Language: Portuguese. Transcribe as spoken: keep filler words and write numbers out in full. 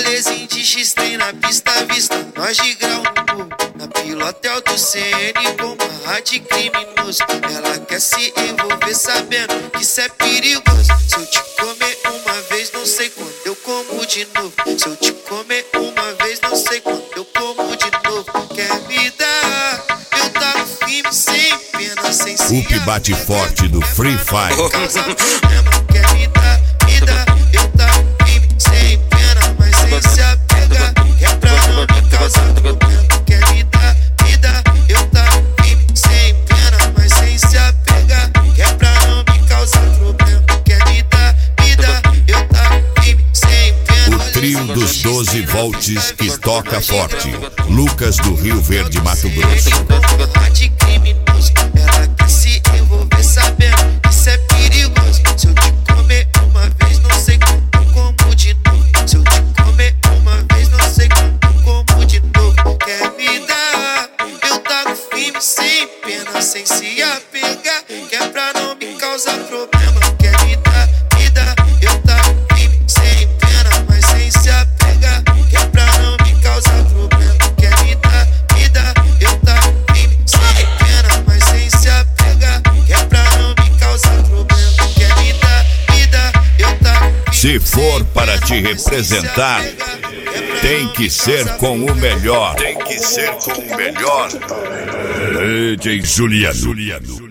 Belezinha de X tem na pista à vista, nós de grau no morro. Na pilotel do C N com uma rádio criminoso. Ela quer se envolver sabendo que isso é perigoso. Se eu te comer uma vez, não sei quando eu como de novo. Se eu te comer uma vez, não sei quando eu como de novo. Quer me dar? Eu taco firme sem pena, sem se O que bate forte do Free Fire. Quer me dar? Me dá, eu taco firme sem pena, mas sem se apegar. É pra não me causar problema. Quer me dar? Me dá, eu taco firme sem pena, mas sem se apegar. É pra não me causar problema. Quer me dar? Me dá, eu taco firme sem pena. O trio dos doze volts que toca forte. Lucas do Rio Verde, Mato Grosso. Ela quer se envolver sabendo que isso é perigoso. Se eu te comer uma vez, não sei como eu como de novo. Se eu te comer uma vez, não sei como eu como de novo. Quer me dar? Eu taco firme sem pena, sem se apegar. Que é pra não me causar problema. Quer me dar? Me dá, eu taco firme sem pena, mas sem se apegar. Que é pra não me causar problema. Quer me dar? Me dá, eu taco firme sem pena, mas sem se apegar. Que é pra não me causar problema. Quer me dar? Me dá, eu taco firme. Se for para te representar, tem que ser com o melhor. Tem que ser com o melhor. D J Juliano.